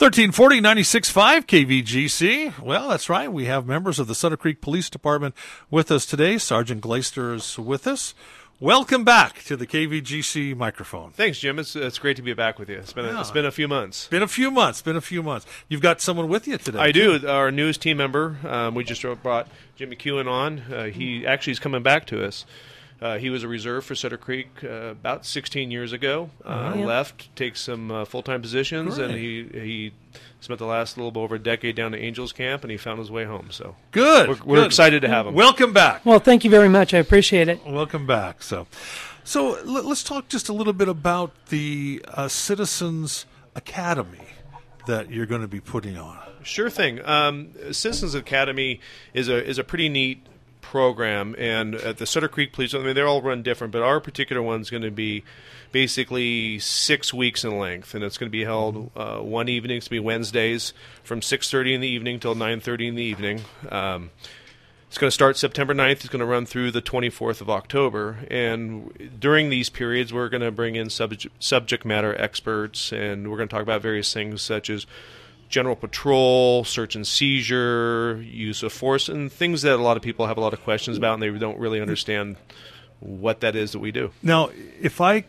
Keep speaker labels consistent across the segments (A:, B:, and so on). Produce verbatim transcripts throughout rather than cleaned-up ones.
A: thirteen forty, ninety-six point five K V G C. Well, that's right. We have members of the Sutter Creek Police Department with us today. Sergeant Glaister is with us. Welcome back to the K V G C microphone.
B: Thanks, Jim. It's it's great to be back with you. It's been a,
A: Yeah.
B: it's been a few months.
A: Been a few months. Been a few months. You've got someone with you today.
B: I do. Our newest team member. Um, we just brought Jim McEwen on. Uh, he actually is coming back to us. Uh, he was a reserve for Sutter Creek uh, about sixteen years ago. Uh,
A: Yeah.
B: Left, takes some uh, full-time positions,
A: Great.
B: and he he spent the last little bit over a decade down at Angels Camp, and he found his way home. So
A: Good.
B: we're, we're
A: Good.
B: excited to have him.
A: Welcome back.
C: Well, thank you very much. I appreciate it.
A: Welcome back. So, so l- let's talk just a little bit about the uh, Citizens Academy that you're going to be putting on.
B: Sure thing. Um, Citizens Academy is a is a pretty neat program, and at the Sutter Creek Police, I mean, they're all run different, but our particular one's going to be basically six weeks in length, and it's going to be held uh, one evening. It's going to be Wednesdays from six thirty in the evening till nine thirty in the evening. Um, It's going to start September ninth. It's going to run through the twenty-fourth of October. And during these periods, we're going to bring in subject, subject matter experts, and we're going to talk about various things such as general patrol, search and seizure, use of force, and things that a lot of people have a lot of questions about, and they don't really understand what that is that we do.
A: Now, if I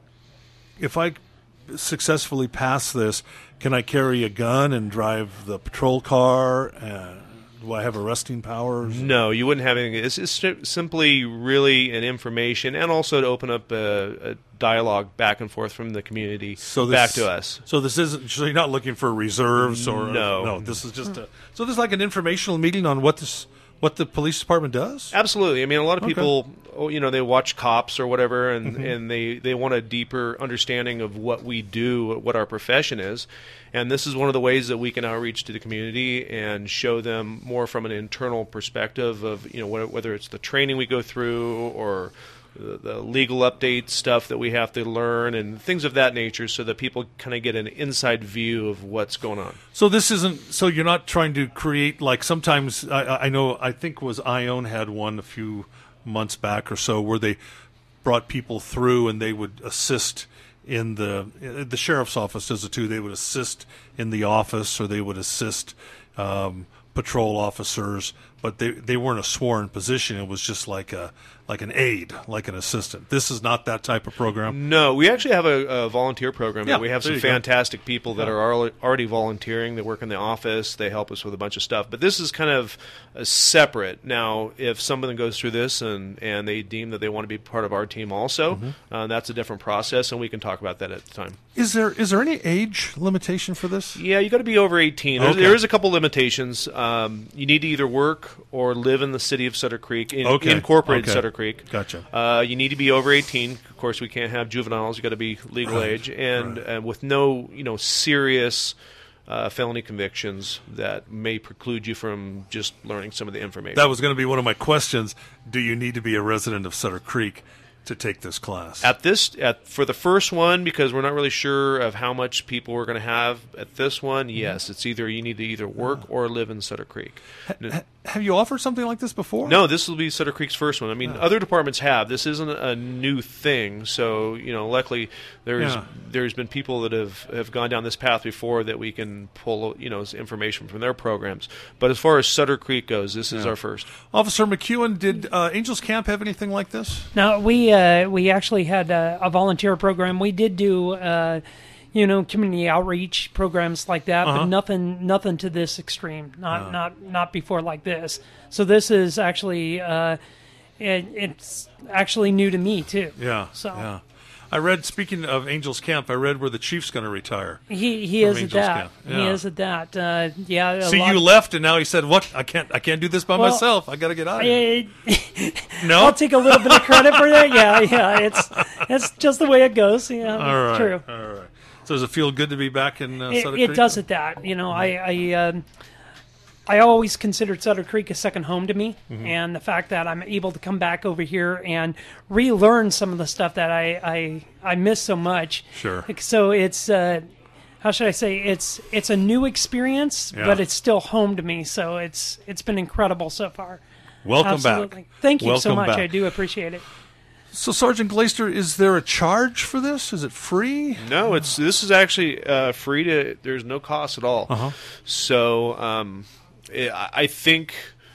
A: if I successfully pass this, can I carry a gun and drive the patrol car? Uh, do I have arresting powers?
B: No, you wouldn't have anything. It's, it's simply really an information, and also to open up a, a dialogue back and forth from the community
A: So this,
B: back to us.
A: So this isn't. So you're not looking for reserves or
B: No.
A: no. This is just a. So this is like an informational meeting on what this what the police department does.
B: Absolutely. I mean, a lot of
A: Okay.
B: people, oh, you know, they watch Cops or whatever, and, mm-hmm. and they, they want a deeper understanding of what we do, what our profession is. And this is one of the ways that we can outreach to the community and show them more from an internal perspective of, you know, whether it's the training we go through or the, the legal update stuff that we have to learn and things of that nature, so that people kind of get an inside view of what's going on.
A: So this isn't. So you're not trying to create like sometimes I, I know I think was Ione had one a few months back or so where they brought people through and they would assist in the the sheriff's office does it too. They would assist in the office or they would assist um, patrol officers, but they they weren't a sworn position. It was just like a like an aide, like an assistant. This is not that type of program.
B: No, we actually have a, a volunteer program.
A: Yeah,
B: that we have
A: there
B: some
A: you go.
B: fantastic people that
A: Yeah.
B: are al- already volunteering. They work in the office. They help us with a bunch of stuff. But this is kind of uh, separate. Now, if someone goes through this and, and they deem that they want to be part of our team also,
A: Mm-hmm.
B: uh, that's a different process, and we can talk about that at the time.
A: Is there is there any age limitation for this?
B: Yeah, you got to be over eighteen. There's,
A: Okay.
B: There is a couple limitations. Um, you need to either work or live in the city of Sutter Creek, in,
A: Okay.
B: incorporated
A: Okay.
B: Sutter Creek.
A: Gotcha.
B: Uh, you need to be over eighteen. Of course, we can't have juveniles. You got to be legal
A: Right.
B: age, and
A: Right.
B: uh, with no, you know, serious uh, felony convictions that may preclude you from just learning some of the information.
A: That was going to be one of my questions. Do you need to be a resident of Sutter Creek to take this class?
B: At this, at for the first one, because we're not really sure of how much people we're going to have at this one. Yes, it's either you need to either work or live in Sutter Creek.
A: Ha- have you offered something like this before?
B: No, this will be Sutter Creek's first one. I mean, other departments have. This isn't a new thing. So, you know, luckily there's
A: Yeah.
B: there's been people that have, have gone down this path before that we can pull, you know, information from their programs. But as far as Sutter Creek goes, this is
A: Yeah.
B: our first.
A: Officer McEwen, did uh, Angels Camp have anything like this?
C: Now we uh, we actually had a, a volunteer program. We did do uh, you know community outreach programs like that,
A: Uh-huh.
C: but nothing nothing to this extreme. Not not not before like this. So this is actually uh, it, it's actually new to me too.
A: Yeah.
C: So
A: yeah. I read, speaking of Angels Camp, I read where the chief's going to retire.
C: he he
A: From
C: is at
A: Angels
C: that.
A: Camp.
C: He
A: Yeah.
C: is at that. Uh, yeah. a
A: So
C: lot
A: you
C: of-
A: left, and now he said, "What? I can't. I can't do this by
C: Well,
A: myself. I got to get out of here."
C: I,
A: No?
C: I'll take a little bit of credit for that. Yeah, yeah. It's it's just the way it goes. Yeah,
A: All right.
C: true.
A: All right. So does it feel good to be back in uh,
C: It,
A: Sutter
C: it
A: Creek?
C: does at that. You know, I I, um, I always considered Sutter Creek a second home to me,
A: Mm-hmm.
C: and the fact that I'm able to come back over here and relearn some of the stuff that I I, I miss so much.
A: Sure.
C: So it's. Uh, how should I say? It's it's a new experience,
A: Yeah.
C: but it's still home to me. So it's it's been incredible so far.
A: Welcome
C: Absolutely.
A: back.
C: Thank you so
A: Welcome
C: much.
A: back.
C: I do appreciate it.
A: So, Sergeant Glaister, is there a charge for this? Is it free?
B: No, it's this is actually uh, free to. There's no cost at all.
A: Uh-huh.
B: So um, it, I think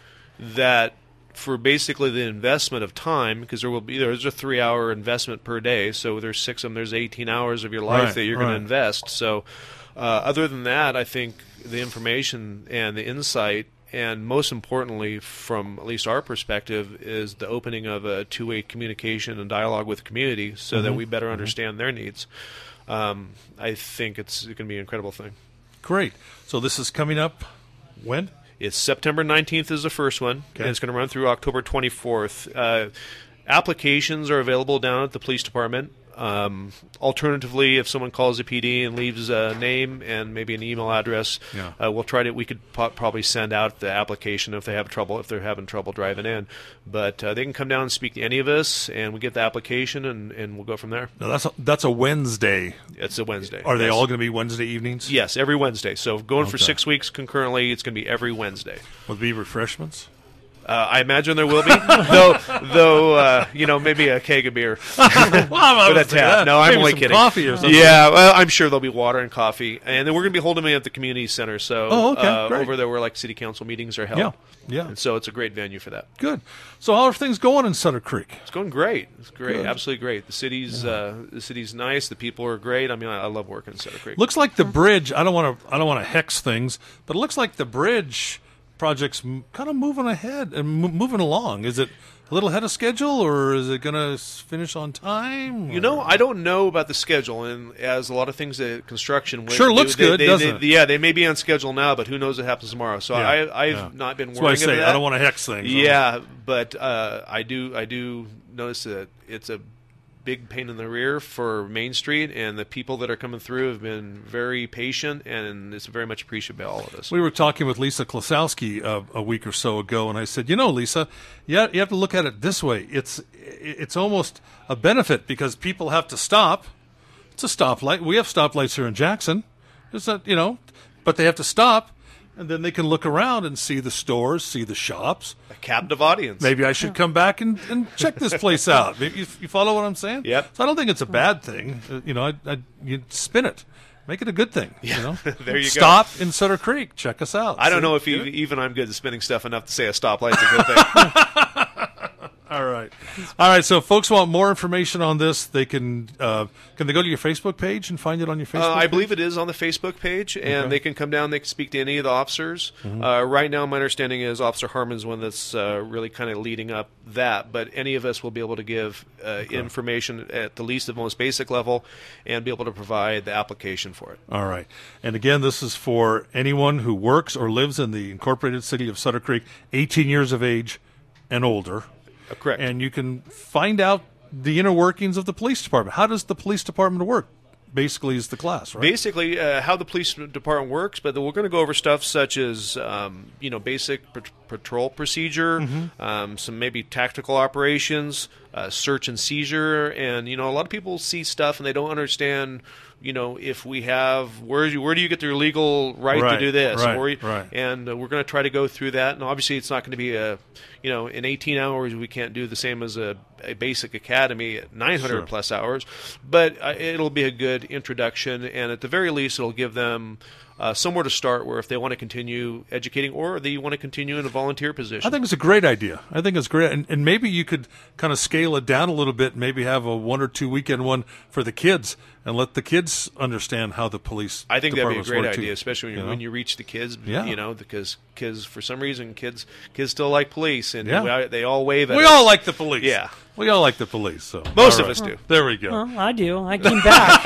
B: that for basically the investment of time, because there will be there's a three-hour investment per day. So there's six of them. There's eighteen hours of your life
A: Right,
B: that you're
A: right.
B: going to invest. So uh, other than that, I think the information and the insight, and most importantly, from at least our perspective, is the opening of a two-way communication and dialogue with the community so
A: Mm-hmm.
B: that we better understand their needs. Um, I think it's going to be an incredible thing.
A: Great. So this is coming up when?
B: It's September nineteenth is the first one,
A: Okay.
B: and it's going to run through October twenty-fourth. Uh, applications are available down at the police department. Um, alternatively, if someone calls the P D and leaves a name and maybe an email address,
A: Yeah.
B: uh, we'll try to. We could po- probably send out the application if they have trouble, if they're having trouble driving in. But uh, they can come down and speak to any of us, and we get the application, and, and we'll go from there.
A: Now that's a, that's a Wednesday.
B: It's a Wednesday.
A: Are they
B: Yes.
A: all going to be Wednesday evenings?
B: Yes, every Wednesday. So going for
A: Okay.
B: six weeks concurrently, it's going to be every Wednesday.
A: Will there be refreshments?
B: Uh, I imagine there will be, though. Though uh, you know, maybe a keg of beer
A: well, I
B: with a
A: was thinking,
B: tap.
A: uh,
B: No, I'm
A: maybe
B: only
A: some
B: kidding.
A: Coffee or something.
B: Yeah, well, I'm sure there'll be water and coffee, and then we're going to be holding them at the community center. So
A: Oh, okay,
B: uh,
A: great.
B: over there where like city council meetings are held.
A: Yeah, yeah.
B: And so it's a great venue for that.
A: Good. So how are things going in Sutter Creek?
B: It's going great. It's great,
A: Good.
B: absolutely great. The city's uh, the city's nice. The people are great. I mean, I, I love working in Sutter Creek.
A: Looks like the bridge. I don't want to. I don't want to hex things, but it looks like the bridge project's m- kind of moving ahead and m- moving along. Is it a little ahead of schedule, or is it going to finish on time?
B: You know, I don't know about the schedule, and as a lot of things at construction,
A: Sure
B: they-
A: looks
B: they-
A: good,
B: they-
A: doesn't
B: they-
A: it?
B: Yeah, they may be on schedule now, but who knows what happens tomorrow? So
A: Yeah,
B: I, I've
A: yeah.
B: not been
A: That's why I
B: worrying
A: say
B: about that.
A: I don't want to hex things.
B: Yeah, but uh, I do. I do notice that it's a big pain in the rear for Main Street, and the people that are coming through have been very patient, and it's very much appreciated by all of us.
A: We were talking with Lisa Klasowski uh, a week or so ago, and I said, you know, Lisa, you have, you have to look at it this way. It's it's almost a benefit because people have to stop. It's a stoplight. We have stoplights here in Jackson. It's not, you know, but they have to stop, and then they can look around and see the stores, see the shops.
B: A captive audience.
A: Maybe I should come back and, and check this place out. Maybe you, you follow what I'm saying?
B: Yep.
A: So I don't think it's a bad thing. Uh, you know, I, I, you spin it. Make it a good thing. You know?
B: There you go.
A: Stop in Sutter Creek. Check us out.
B: I don't
A: See?
B: know if even, even I'm good at spinning stuff enough to say a stoplight's a good thing.
A: All right. All right. So if folks want more information on this, they can uh, can they go to your Facebook page and find it on your Facebook
B: Uh, I
A: page?
B: believe it is on the Facebook page, and
A: Okay.
B: they can come down. They can speak to any of the officers.
A: Mm-hmm.
B: Uh, right now, my understanding is Officer Harmon's one that's uh, really kind of leading up that. But any of us will be able to give uh, information at the least, the most basic level, and be able to provide the application for it.
A: All right. And again, this is for anyone who works or lives in the incorporated city of Sutter Creek, eighteen years of age and older.
B: Uh, correct.
A: And you can find out the inner workings of the police department. How does the police department work? Basically, is the class, right?
B: Basically, uh, how the police department works, but we're going to go over stuff such as, um, you know, basic pat- patrol procedure,
A: Mm-hmm.
B: um, some maybe tactical operations, uh, search and seizure, and you know, a lot of people see stuff and they don't understand, you know, if we have where do you, where do you get your legal right,
A: Right,
B: to do this,
A: right,
B: Or you-
A: right.
B: and uh, we're going to try to go through that. And obviously, it's not going to be a, you know, in eighteen hours we can't do the same as a, a basic academy at nine hundred
A: Sure.
B: plus hours, but uh, it'll be a good introduction, and at the very least, it'll give them uh, somewhere to start where if they want to continue educating or they want to continue in a volunteer position.
A: I think it's a great idea. I think it's great. And, and maybe you could kind of scale it down a little bit, maybe have a one or two weekend one for the kids and let the kids understand how the police
B: I think that'd be a
A: departments
B: great
A: work,
B: idea,
A: too.
B: especially when you,
A: You know?
B: when you reach the kids.
A: Yeah.
B: You know, because kids, for some reason, kids kids still like police, and
A: Yeah.
B: we, they all wave at
A: We
B: us.
A: all like the police.
B: Yeah.
A: We all like the police. So
B: Most
A: all
B: of
A: right.
B: us do.
A: There we go.
C: Well, I do. I came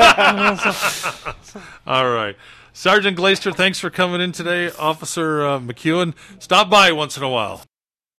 C: back.
A: All right. Sergeant Glaister, thanks for coming in today. Officer uh, McEwen, stop by once in a while.